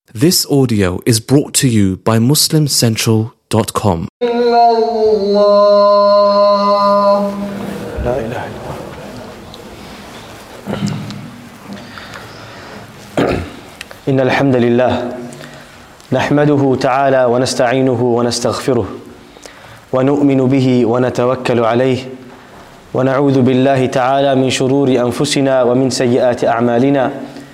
This audio is brought to you by MuslimCentral.com. إن الحمد لله نحمده تعالى ونستعينه ونستغفره ونؤمن به ونتوكل عليه ونعوذ بالله تعالى من شرور أنفسنا ومن سيئات أعمالنا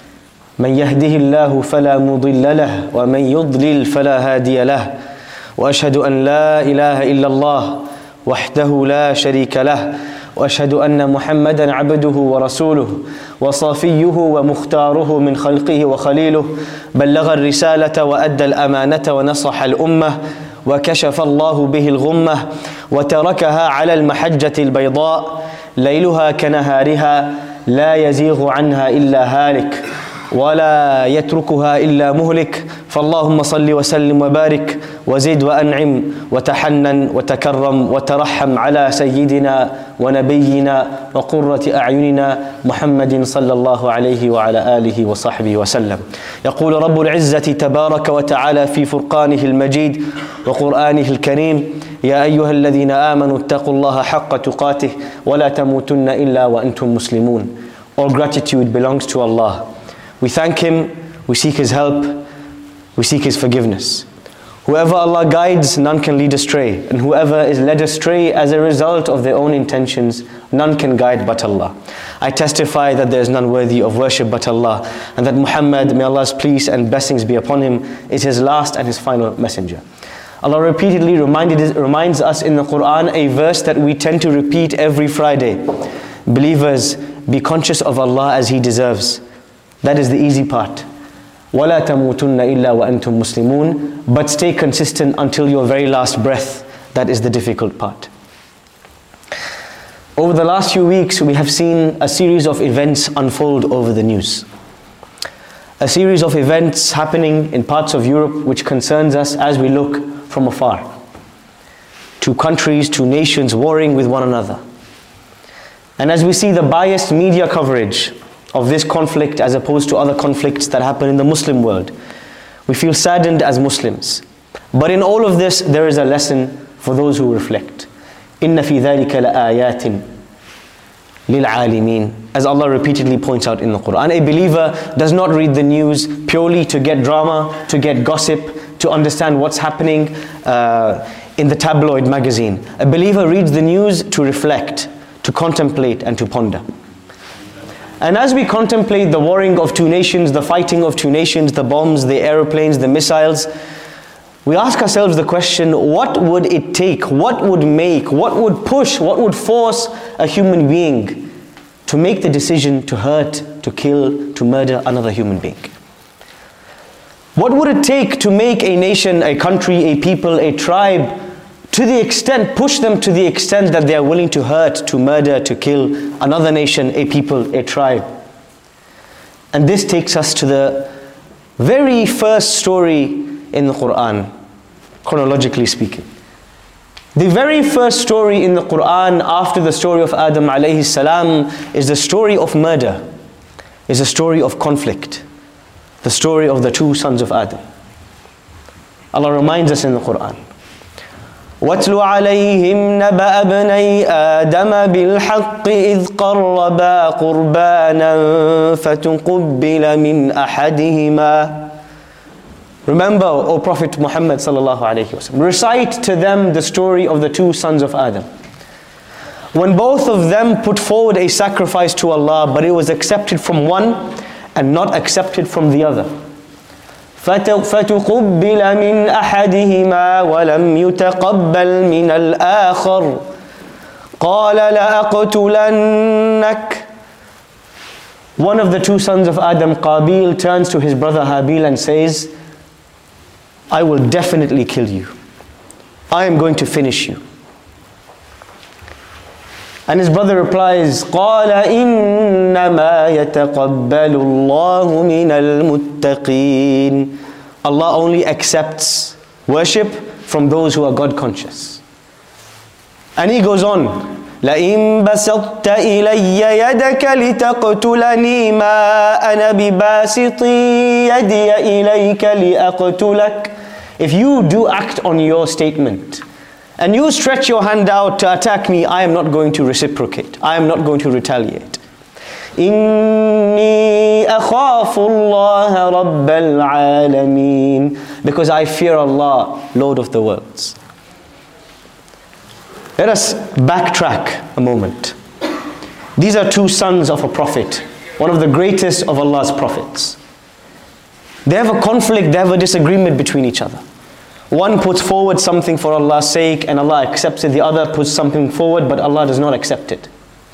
من يهده الله فلا مضل له ومن يضلل فلا هادي له وأشهد أن لا إله إلا الله وحده لا شريك له وأشهد أن محمدا عبده ورسوله وصافيه ومختاره من خلقه وخليله بلغ الرسالة وأدى الأمانة ونصح الأمة وكشف الله به الغمة وتركها على المحجة البيضاء ليلها كنهارها لا يزيغ عنها إلا هالك ولا يتركها إلا مهلك فاللهم صل وسلم وبارك وزد وأنعم وتحنن وتكرم وترحم على سيدنا ونبينا وقرة أعيننا محمد صلى الله عليه وعلى آله وصحبه وسلم. يقول رب العزة تبارك وتعالى في فرقانه المجيد وقرآنه الكريم: يا أيها الذين آمنوا اتقوا الله حق تقاته ولا تموتن إلا وأنتم مسلمون. All gratitude belongs to Allah. We thank Him, we seek His help, we seek His forgiveness. Whoever Allah guides, none can lead astray. And whoever is led astray as a result of their own intentions, none can guide but Allah. I testify that there is none worthy of worship but Allah, and that Muhammad, may Allah's peace and blessings be upon him, is His last and His final messenger. Allah repeatedly reminds us in the Quran a verse that we tend to repeat every Friday. Believers, be conscious of Allah as He deserves. That is the easy part. وَلَا تَمُوتُنَّ إِلَّا وَأَنْتُمْ مُسْلِمُونَ. But stay consistent until your very last breath. That is the difficult part. Over the last few weeks, we have seen a series of events unfold over the news. A series of events happening in parts of Europe which concerns us as we look from afar. Two countries, two nations warring with one another. And as we see the biased media coverage of this conflict as opposed to other conflicts that happen in the Muslim world, we feel saddened as Muslims. But in all of this, there is a lesson for those who reflect. إِنَّ فِي ذَلِكَ لَآيَاتٍ لِلْعَالِمِينَ. As Allah repeatedly points out in the Quran, a believer does not read the news purely to get drama, to get gossip, to understand what's happening in the tabloid magazine. A believer reads the news to reflect, to contemplate and to ponder. And as we contemplate the warring of two nations, the fighting of two nations, the bombs, the aeroplanes, the missiles, we ask ourselves the question, what would it take, what would make, what would push, what would force a human being to make the decision to hurt, to kill, to murder another human being? What would it take to make a nation, a country, a people, a tribe, to the extent, push them to the extent that they are willing to hurt, to murder, to kill another nation, a people, a tribe? And this takes us to the very first story in the Quran, chronologically speaking. The very first story in the Quran after the story of Adam alayhi salam is the story of murder, is a story of conflict, the story of the two sons of Adam. Allah reminds us in the Quran, وَاتْلُ عَلَيْهِمْ نَبَأَ ابْنَيْ آدَمَ بِالْحَقِّ إِذْ قَرَّبَا قُرْبَانًا فَتُقُبِّلَ مِنْ أَحَدِهِمَا. Remember, O Prophet Muhammad sallallahu alayhi wasallam, recite to them the story of the two sons of Adam. When both of them put forward a sacrifice to Allah, but it was accepted from one and not accepted from the other. فَتُقُبِّلَ مِنْ أَحَدِهِمَا وَلَمْ يُتَقَبَّلْ مِنَ الْآخَرِ قَالَ لَأَقْتُلَنَّكَ. One of the two sons of Adam, Qabil, turns to his brother Habil and says, I will definitely kill you. I am going to finish you. And his brother replies, قَالَ إِنَّمَا يَتَقَبَّلُ اللَّهُ مِنَ الْمُتَّقِينَ. Allah only accepts worship from those who are God conscious. And he goes on, لئن بسطت إلي يدك لتقتلني ما أنا بباسط يدي إليك لأقتلك. If you do act on your statement and you stretch your hand out to attack me, I am not going to reciprocate. I am not going to retaliate. إني أخاف الله رب العالمين, because I fear Allah, Lord of the worlds. Let us backtrack a moment. These are two sons of a prophet, one of the greatest of Allah's prophets. They have a conflict, they have a disagreement between each other. One puts forward something for Allah's sake and Allah accepts it. The other puts something forward but Allah does not accept it.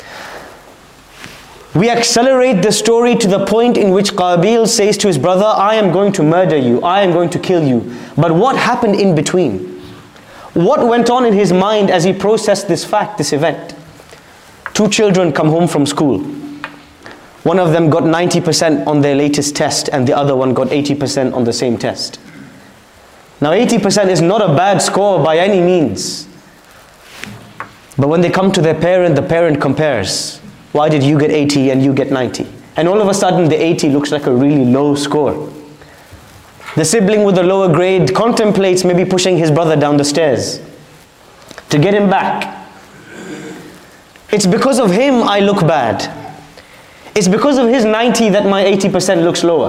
We accelerate the story to the point in which Qabil says to his brother, I am going to murder you, I am going to kill you. But what happened in between? What went on in his mind as he processed this fact, this event? Two children come home from school. One of them got 90% on their latest test and the other one got 80% on the same test. Now 80% is not a bad score by any means. But when they come to their parent, the parent compares. Why did you get 80 and you get 90? And all of a sudden the 80 looks like a really low score. The sibling with the lower grade contemplates maybe pushing his brother down the stairs to get him back. It's because of him I look bad. It's because of his 90 that my 80% looks lower.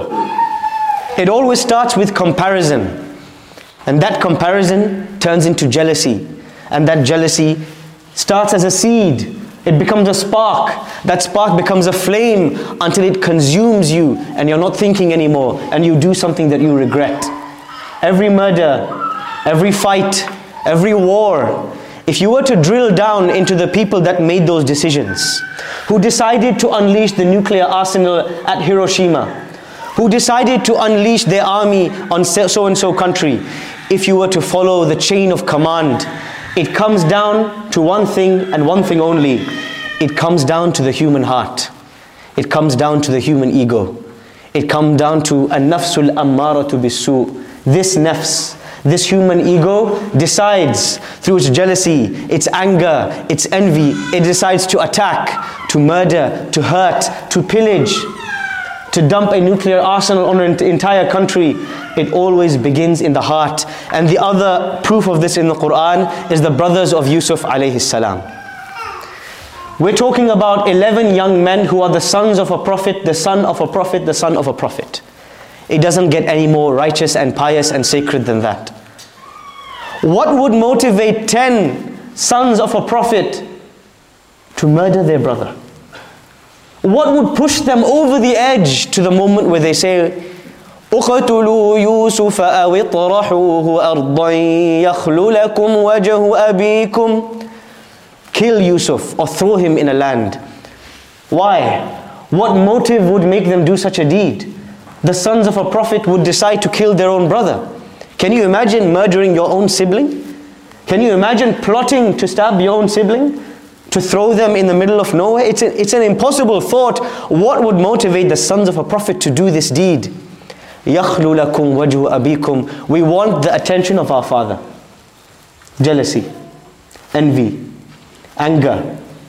It always starts with comparison. And that comparison turns into jealousy. And that jealousy starts as a seed. It becomes a spark. That spark becomes a flame until it consumes you and you're not thinking anymore and you do something that you regret. Every murder, every fight, every war, if you were to drill down into the people that made those decisions, who decided to unleash the nuclear arsenal at Hiroshima, who decided to unleash their army on so-and-so country, if you were to follow the chain of command, it comes down to one thing and one thing only. It comes down to the human heart. It comes down to the human ego. It comes down to an-nafsul ammaratu bisu. This nafs, this human ego decides through its jealousy, its anger, its envy, it decides to attack, to murder, to hurt, to pillage, to dump a nuclear arsenal on an entire country. It always begins in the heart. And the other proof of this in the Quran is the brothers of Yusuf alayhi salam. We're talking about 11 young men who are the sons of a prophet, the son of a prophet, the son of a prophet. It doesn't get any more righteous and pious and sacred than that. What would motivate 10 sons of a prophet to murder their brother? What would push them over the edge to the moment where they say, اقتلوا يوسف أو اطرحوه أرضا يخل لكم وجه أبيكم. Kill Yusuf or throw him in a land. Why? What motive would make them do such a deed? The sons of a prophet would decide to kill their own brother. Can you imagine murdering your own sibling? Can you imagine plotting to stab your own sibling? To throw them in the middle of nowhere? It's an impossible thought. What would motivate the sons of a prophet to do this deed? يَخْلُ لَكُمْ وَجْهُ أَبِيكُمْ. We want the attention of our father. Jealousy, envy, anger.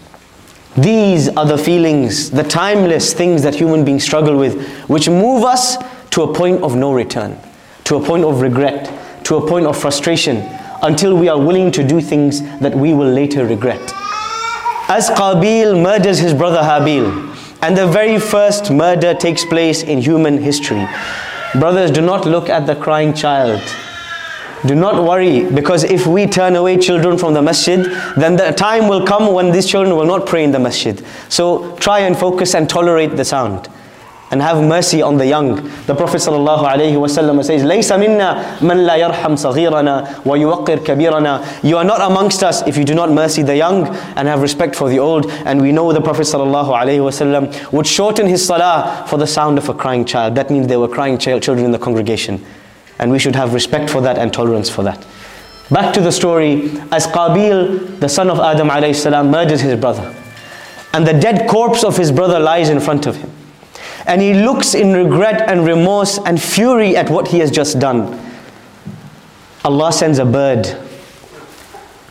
These are the feelings, the timeless things that human beings struggle with, which move us to a point of no return, to a point of regret, to a point of frustration, until we are willing to do things that we will later regret. As Qabil murders his brother Habil, and the very first murder takes place in human history. Brothers, do not look at the crying child. Do not worry, because if we turn away children from the masjid, then the time will come when these children will not pray in the masjid. So try and focus and tolerate the sound. And have mercy on the young. The Prophet ﷺ says, لَيْسَ مِنَّا مَنْ لَا يَرْحَمْ صَغِيرَنَا وَيُوَقِّرْ كَبِيرَنَا. You are not amongst us if you do not mercy the young and have respect for the old. And we know the Prophet ﷺ would shorten his salah for the sound of a crying child. That means there were crying children in the congregation. And we should have respect for that and tolerance for that. Back to the story. As Qabil, the son of Adam ﷺ, murdered his brother, and the dead corpse of his brother lies in front of him, and he looks in regret and remorse and fury at what he has just done, Allah sends a bird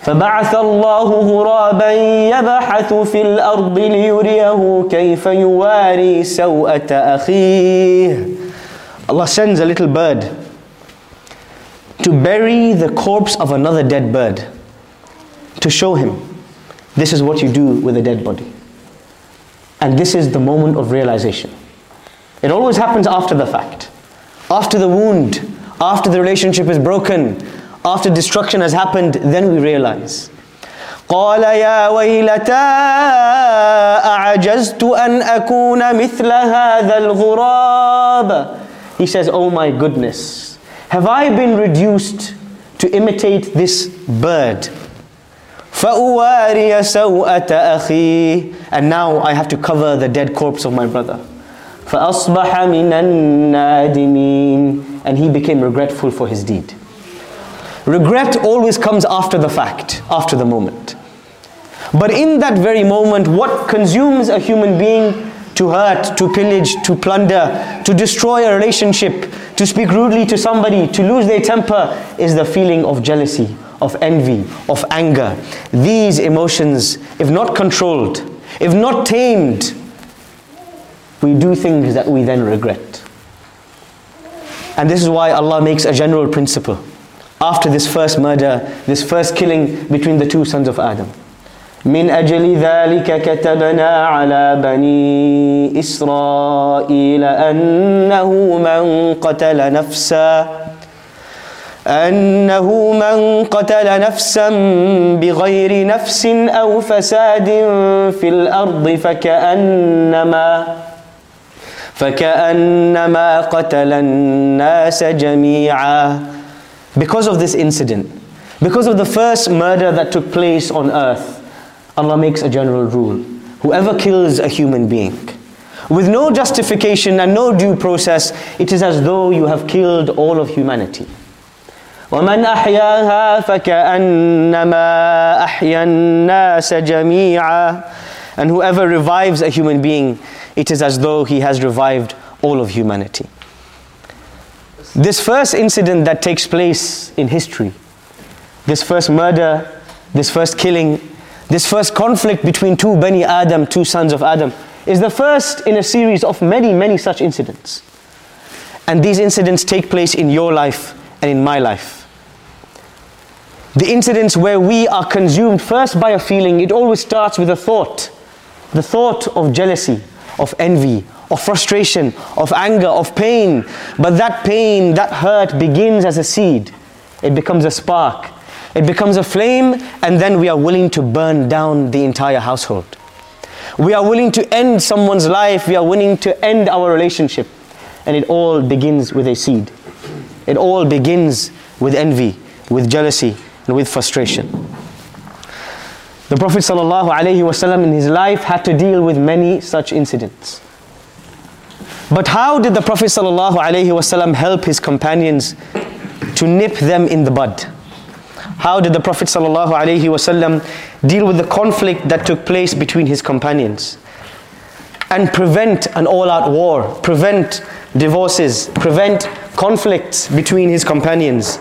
فبعث الله غرابا يبحث في الأرض ليريه كيف يواري سوءة أخيه. Allah sends a little bird to bury the corpse of another dead bird, to show him, this is what you do with a dead body. And this is the moment of realization. It always happens after the fact, after the wound, after the relationship is broken, after destruction has happened, then we realize. قال يا ويلتى أعجزت أن أكون مثل هذا الغراب. He says, oh my goodness, have I been reduced to imitate this bird? فأواري سوءة أخي. And now I have to cover the dead corpse of my brother. فأصبح من النادمين. And he became regretful for his deed. Regret always comes after the fact, after the moment. But in that very moment, what consumes a human being to hurt, to pillage, to plunder, to destroy a relationship, to speak rudely to somebody, to lose their temper, is the feeling of jealousy, of envy, of anger. These emotions, if not controlled, if not tamed, we do things that we then regret. And this is why Allah makes a general principle. After this first murder, this first killing between the two sons of Adam. من أجل ذلك كتبنا على بني إسرائيل أنه من قتل نفسا بغير نفس أو فساد في الأرض فكأنما قتل الناس جميعا. Because of this incident, because of the first murder that took place on earth, Allah makes a general rule. Whoever kills a human being with no justification and no due process, it is as though you have killed all of humanity. وَمَنْ أَحْيَاهَا فَكَأَنَّمَا أَحْيَا النَّاسَ جَمِيعًا. And whoever revives a human being, it is as though he has revived all of humanity. This first incident that takes place in history, this first murder, this first killing, this first conflict between two Bani Adam, two sons of Adam, is the first in a series of many, many such incidents. And these incidents take place in your life and in my life. The incidents where we are consumed first by a feeling, it always starts with a thought. The thought of jealousy, of envy, of frustration, of anger, of pain. But that pain, that hurt begins as a seed. It becomes a spark. It becomes a flame, and then we are willing to burn down the entire household. We are willing to end someone's life. We are willing to end our relationship. And it all begins with a seed. It all begins with envy, with jealousy, and with frustration. The Prophet ﷺ in his life had to deal with many such incidents. But how did the Prophet ﷺ help his companions to nip them in the bud? How did the Prophet ﷺ deal with the conflict that took place between his companions and prevent an all-out war, prevent divorces, prevent conflicts between his companions?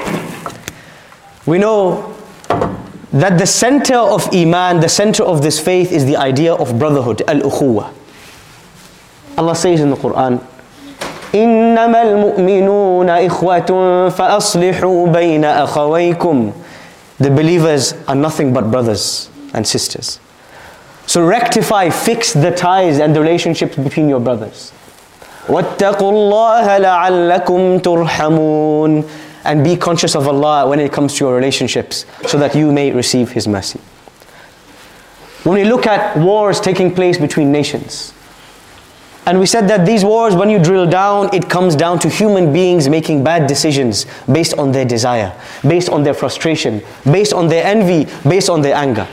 We know that the center of Iman, the center of this faith is the idea of brotherhood, al-ukhuwa. Allah says in the Quran, إِنَّمَا الْمُؤْمِنُونَ إِخْوَةٌ فَأَصْلِحُوا بَيْنَ أَخَوَيْكُمْ. The believers are nothing but brothers and sisters. So rectify, fix the ties and the relationships between your brothers. وَاتَّقُوا اللَّهَ لَعَلَّكُمْ تُرْحَمُونَ. And be conscious of Allah when it comes to your relationships, so that you may receive His mercy. When we look at wars taking place between nations, and we said that these wars, when you drill down, it comes down to human beings making bad decisions based on their desire, based on their frustration, based on their envy, based on their anger.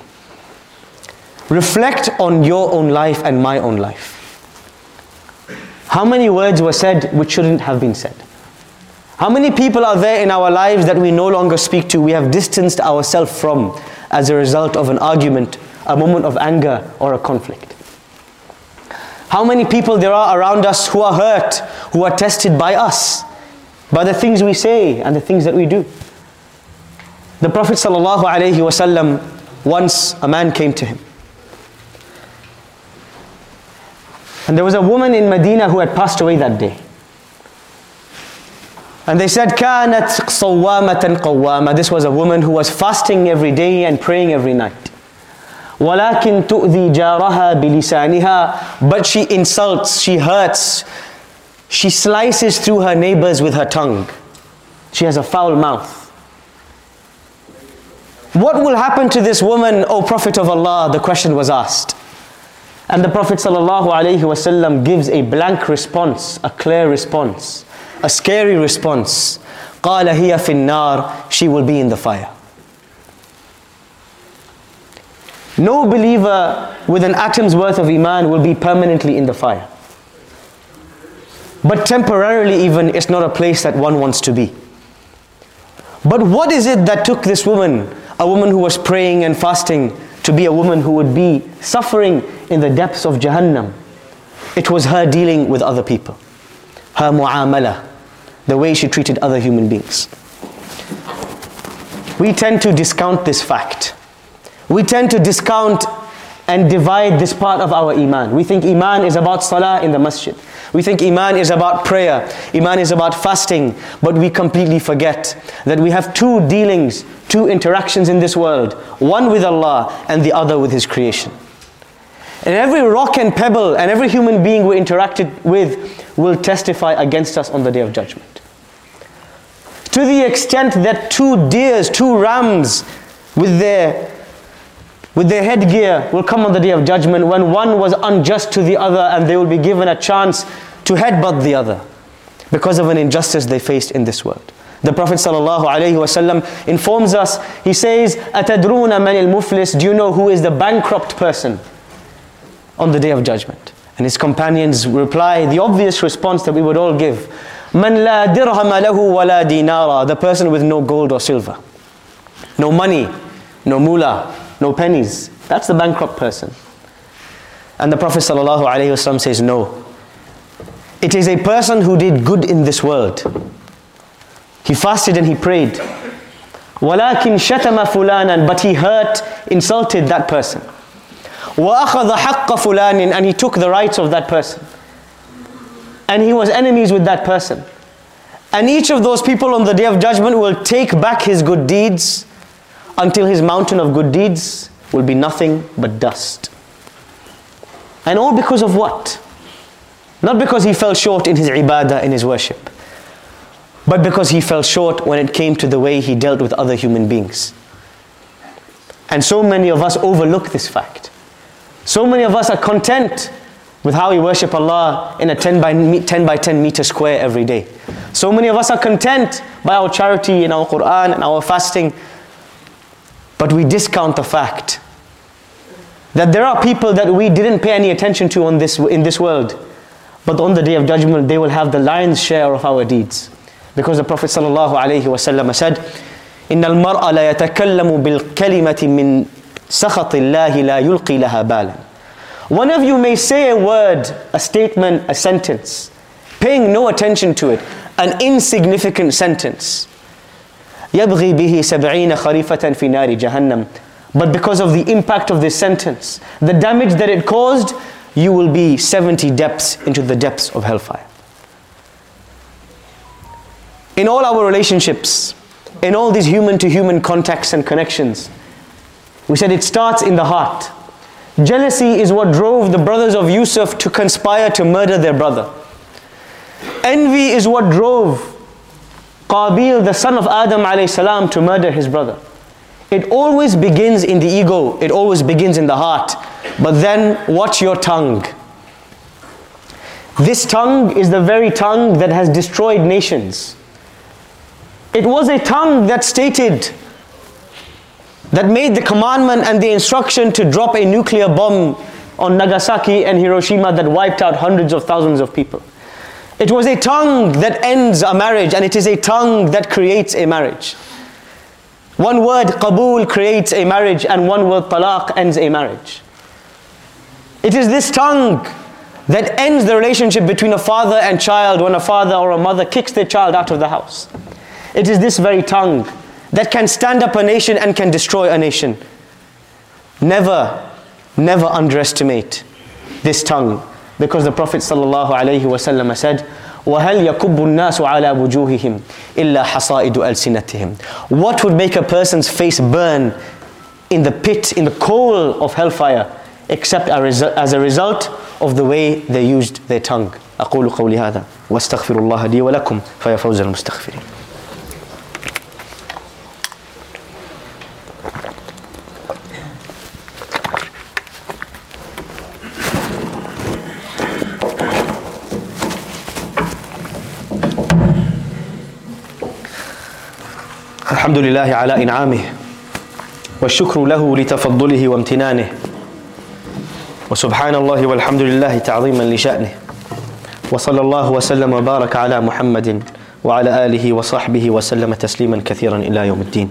Reflect on your own life and my own life. How many words were said which shouldn't have been said? How many people are there in our lives that we no longer speak to, we have distanced ourselves from as a result of an argument, a moment of anger, or a conflict? How many people there are around us who are hurt, who are tested by us, by the things we say and the things that we do? The Prophet ﷺ, once a man came to him. And there was a woman in Medina who had passed away that day. And they said, كَانَتْ صَوَّامَةً قَوَّامَةً. This was a woman who was fasting every day and praying every night. وَلَكِنْ تُؤْذِي جَارَهَا بِلِسَانِهَا. But she insults, she hurts, she slices through her neighbors with her tongue. She has a foul mouth. What will happen to this woman, O Prophet of Allah? The question was asked. And the Prophet ﷺ gives a blank response, a clear response, a scary response. قَالَ هِيَ فِي النَّارِ. She will be in the fire. No believer with an atom's worth of iman will be permanently in the fire. But temporarily even, it's not a place that one wants to be. But what is it that took this woman, a woman who was praying and fasting, to be a woman who would be suffering in the depths of Jahannam? It was her dealing with other people. Her mu'amala, the way she treated other human beings. We tend to discount this fact. We tend to discount and divide this part of our iman. We think iman is about salah in the masjid. We think iman is about prayer. Iman is about fasting. But we completely forget that we have two dealings, two interactions in this world. One with Allah and the other with His creation. And every rock and pebble and every human being we interacted with will testify against us on the Day of Judgment. To the extent that two deers, two rams with their headgear will come on the Day of Judgment, when one was unjust to the other, and they will be given a chance to headbutt the other because of an injustice they faced in this world. The Prophet ﷺ informs us, he says, أَتَدْرُونَ مَنِ الْمُفْلِسِ. Do you know who is the bankrupt person on the Day of Judgment? And his companions reply, the obvious response that we would all give, مَنْ لَا دِرْهَمَ لَهُ وَلَا دِينَارًا. The person with no gold or silver, no money, no mullah, no pennies. That's the bankrupt person. And the Prophet ﷺ says, no. It is a person who did good in this world. He fasted and he prayed. وَلَكِنْ شَتَمَ فُلَانًا. But he hurt, insulted that person. وَأَخَذَ حَقَّ فُلَانٍ. And he took the rights of that person. And he was enemies with that person. And each of those people on the Day of Judgment will take back his good deeds until his mountain of good deeds will be nothing but dust. And all because of what? Not because he fell short in his ibadah, in his worship, but because he fell short when it came to the way he dealt with other human beings. And so many of us overlook this fact. So many of us are content with how we worship Allah in a 10 by 10 meter square every day. So many of us are content by our charity and our Quran and our fasting. But we discount the fact that there are people that we didn't pay any attention to in this world. But on the Day of Judgment, they will have the lion's share of our deeds. Because the Prophet ﷺ said, إِنَّ الْمَرْأَ لَا يَتَكَلَّمُ بِالْكَلِمَةِ مِنْ سَخَطِ اللَّهِ لَا يُلْقِي لَهَا بَالًا. One of you may say a word, a statement, a sentence, paying no attention to it, an insignificant sentence. يَبْغِي بِهِ سَبْعِينَ خَرِيفَةً فِي نَارِ جَهَنَّمْ. But because of the impact of this sentence, the damage that it caused, you will be 70 depths into the depths of hellfire. In all our relationships, in all these human-to-human contacts and connections, we said it starts in the heart. Jealousy is what drove the brothers of Yusuf to conspire to murder their brother. Envy is what drove Qabil, the son of Adam alayhi to murder his brother. It always begins in the ego. It always begins in the heart. But then watch your tongue. This tongue is the very tongue that has destroyed nations. It was a tongue that stated, that made the commandment and the instruction to drop a nuclear bomb on Nagasaki and Hiroshima that wiped out hundreds of thousands of people. It was a tongue that ends a marriage, and it is a tongue that creates a marriage. One word, qabul, creates a marriage, and one word, talaq, ends a marriage. It is this tongue that ends the relationship between a father and child when a father or a mother kicks their child out of the house. It is this very tongue that can stand up a nation and can destroy a nation. Never underestimate this tongue, because the Prophet ﷺ said, وَهَلْ يَكُبُّ النَّاسُ عَلَى وُجُوهِهِمْ إِلَّا حَصَائِدُ أَلْسِنَتِهِمْ. What would make a person's face burn in the pit, in the coal of hellfire, except as a result of the way they used their tongue. أقول قولي هذا واستغفر الله لي ولكم فيا فوز المستغفرين. الحمد لله على إنعامه والشكر له لتفضله وامتنانه وسبحان الله والحمد لله تعظيما لشأنه وصلى الله وسلم وبارك على محمد وعلى آله وصحبه وسلم تسليما كثيرا إلى يوم الدين.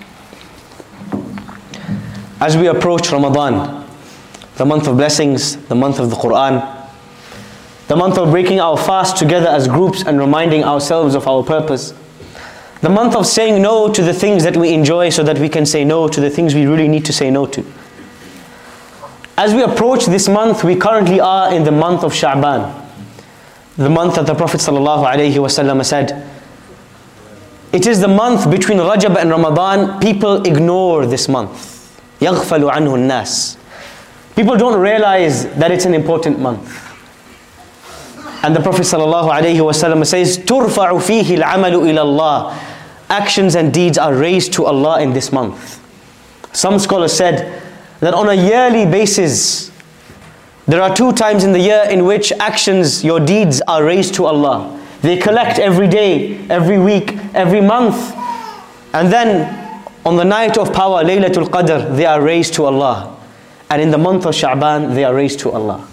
As we approach Ramadan, the month of blessings, the month of the Quran, the month of breaking our fast together as groups and reminding ourselves of our purpose, the month of saying no to the things that we enjoy so that we can say no to the things we really need to say no to. As we approach this month, we currently are in the month of Sha'ban, the month that the Prophet ﷺ said, it is the month between Rajab and Ramadan. People ignore this month. يَغْفَلُ عَنْهُ النَّاسِ. People don't realize that it's an important month. And the Prophet ﷺ says, تُرْفَعُ فِيهِ الْعَمَلُ إِلَى اللَّهِ. Actions and deeds are raised to Allah in this month. Some scholars said that on a yearly basis, there are 2 times in the year in which actions, your deeds are raised to Allah. They collect every day, every week, every month. And then on the night of power, Laylatul Qadr, they are raised to Allah. And in the month of Sha'ban, they are raised to Allah.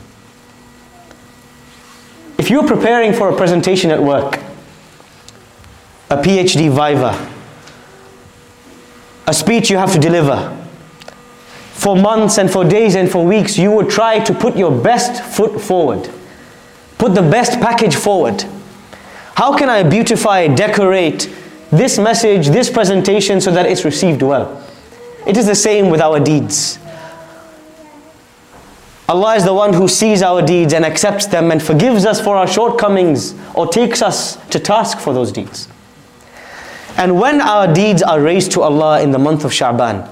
If you're preparing for a presentation at work, a PhD viva, a speech you have to deliver, for months and for days and for weeks, you would try to put your best foot forward. Put the best package forward. How can I beautify, decorate this message, this presentation so that it's received well? It is the same with our deeds. Allah is the one who sees our deeds and accepts them and forgives us for our shortcomings or takes us to task for those deeds. And when our deeds are raised to Allah in the month of Sha'ban,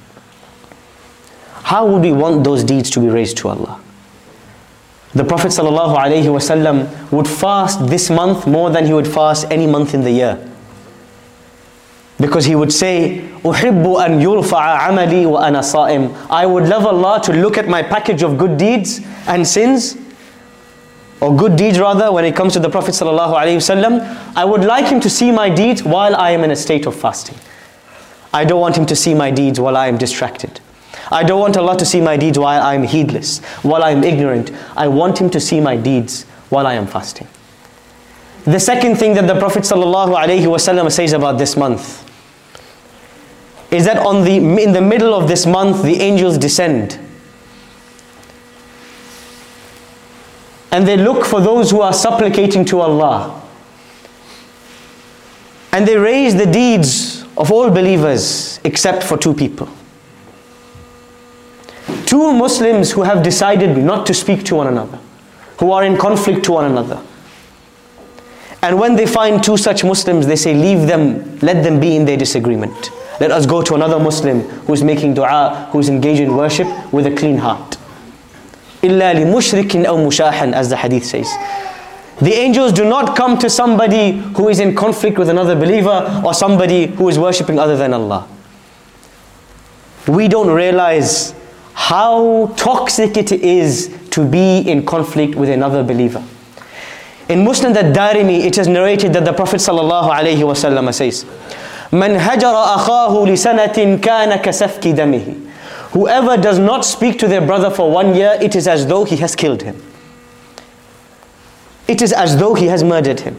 how would we want those deeds to be raised to Allah? The Prophet ﷺ would fast this month more than he would fast any month in the year. Because he would say, أُحِبُّ أَن يُرْفَعَ عَمَلِي وَأَنَا صَائِمٌ. I would love Allah to look at my package of good deeds and sins, or good deeds rather, when it comes to the Prophet ﷺ. I would like Him to see my deeds while I am in a state of fasting. I don't want Him to see my deeds while I am distracted. I don't want Allah to see my deeds while I am heedless, while I am ignorant. I want Him to see my deeds while I am fasting. The second thing that the Prophet ﷺ says about this month is that in the middle of this month, the angels descend. And they look for those who are supplicating to Allah. And they raise the deeds of all believers except for 2 people. 2 Muslims who have decided not to speak to one another, who are in conflict to one another. And when they find 2 such Muslims, they say, leave them, let them be in their disagreement. Let us go to another Muslim who is making dua, who is engaged in worship with a clean heart. إِلَّا لِمُشْرِكٍ أَوْ مُشَاحًا, as the hadith says. The angels do not come to somebody who is in conflict with another believer or somebody who is worshipping other than Allah. We don't realize how toxic it is to be in conflict with another believer. In Musnad al-Darimi, it is narrated that the Prophet ﷺ says, مَنْ هَجَرَ أَخَاهُ لِسَنَةٍ كَانَ كَسَفْكِ دَمِهِ. Whoever does not speak to their brother for 1 year, it is as though he has killed him. It is as though he has murdered him.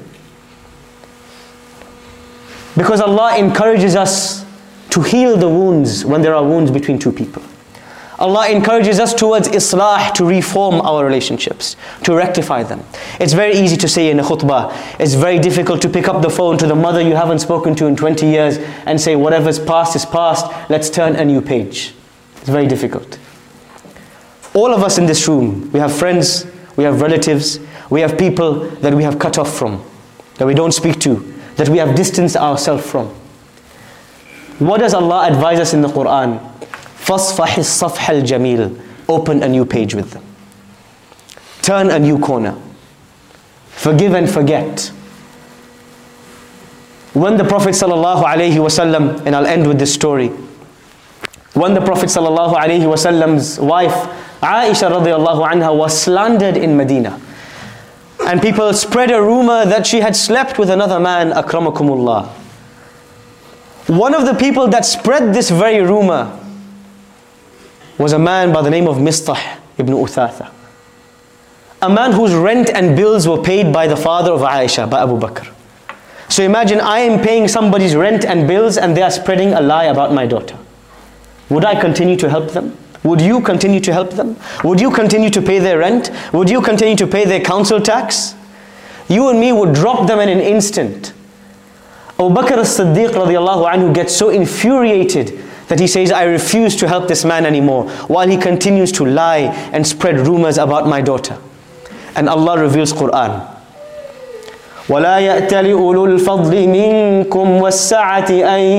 Because Allah encourages us to heal the wounds when there are wounds between 2 people. Allah encourages us towards islah, to reform our relationships, to rectify them. It's very easy to say in a khutbah. It's very difficult to pick up the phone to the mother you haven't spoken to in 20 years and say, whatever's past is past, let's turn a new page. It's very difficult. All of us in this room, we have friends, we have relatives, we have people that we have cut off from, that we don't speak to, that we have distanced ourselves from. What does Allah advise us in the Quran? فَاصْفَحِ الصَّفْحَ الْجَمِيلِ. Open a new page with them. Turn a new corner. Forgive and forget. When the Prophet ﷺ, and I'll end with this story. When the Prophet ﷺ's wife, Aisha radiallahu anha, was slandered in Medina. And people spread a rumor that she had slept with another man, akramakumullah. One of the people that spread this very rumor was a man by the name of Mistah ibn Uthatha. A man whose rent and bills were paid by the father of Aisha, by Abu Bakr. So imagine I am paying somebody's rent and bills and they are spreading a lie about my daughter. Would I continue to help them? Would you continue to help them? Would you continue to pay their rent? Would you continue to pay their council tax? You and me would drop them in an instant. Abu Bakr as-Siddiq radiallahu anhu gets so infuriated that he says, I refuse to help this man anymore, while he continues to lie and spread rumors about my daughter. And Allah reveals Quran. وَلَا يَأْتَلِ أُولُو الْفَضْلِ مِنْكُمْ وَالسَّعَةِ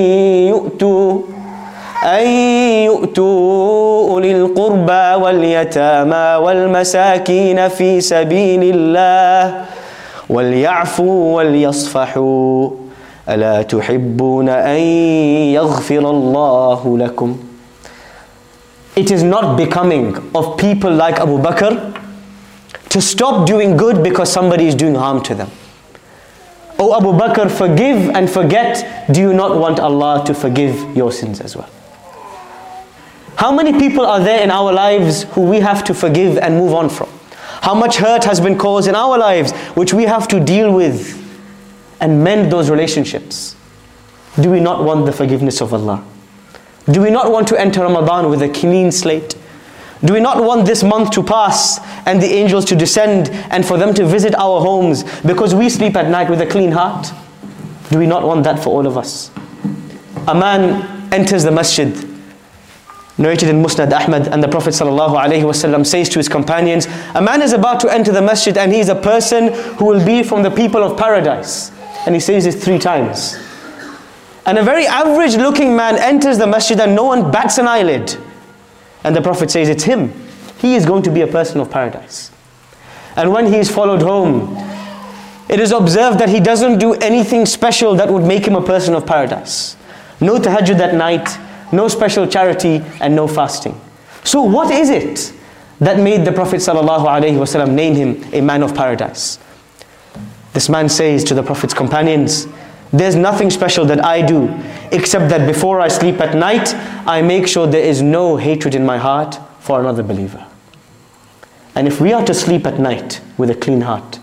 أَن يُؤْتُوا أُولِي الْقُرْبَى وَالْيَتَامَى وَالْمَسَاكِينَ فِي سَبِيلِ اللَّهِ وَلْيَعْفُوا وَلْيَصْفَحُوا أَلَا تُحِبُّونَ أَن يَغْفِرَ اللَّهُ لَكُمْ. It is not becoming of people like Abu Bakr to stop doing good because somebody is doing harm to them. O Abu Bakr, forgive and forget. Do you not want Allah to forgive your sins as well? How many people are there in our lives who we have to forgive and move on from? How much hurt has been caused in our lives which we have to deal with and mend those relationships? Do we not want the forgiveness of Allah? Do we not want to enter Ramadan with a clean slate? Do we not want this month to pass and the angels to descend and for them to visit our homes because we sleep at night with a clean heart? Do we not want that for all of us? A man enters the masjid, narrated in Musnad Ahmad, and the Prophet ﷺ says to his companions, a man is about to enter the masjid and he is a person who will be from the people of paradise. And he says it 3 times. And a very average looking man enters the masjid and no one bats an eyelid. And the Prophet says, it's him. He is going to be a person of paradise. And when he is followed home, it is observed that he doesn't do anything special that would make him a person of paradise. No tahajjud at night, no special charity, and no fasting. So what is it that made the Prophet ﷺ name him a man of paradise? This man says to the Prophet's companions, there's nothing special that I do except that before I sleep at night, I make sure there is no hatred in my heart for another believer. And if we are to sleep at night with a clean heart,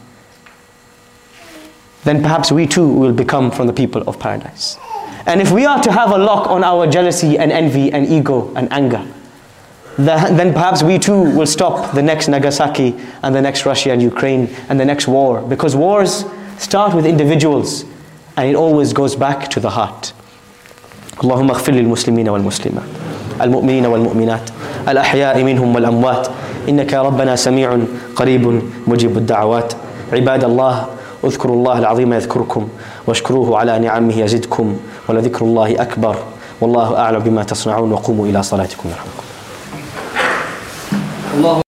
then perhaps we too will become from the people of paradise. And if we are to have a lock on our jealousy and envy and ego and anger, then perhaps we too will stop the next Nagasaki and the next Russia and Ukraine and the next war. Because wars start with individuals and it always goes back to the heart. اللهم اغفر للمسلمين والمسلمات المؤمنين والمؤمنات الأحياء منهم والأموات إنك يا ربنا سميع قريب مجيب الدعوات عباد الله اذكروا الله العظيم يذكركم واشكروه على نعمه يزدكم ولذكر الله أكبر والله أعلم بما تصنعون وقوموا إلى صلاتكم يرحمكم الله.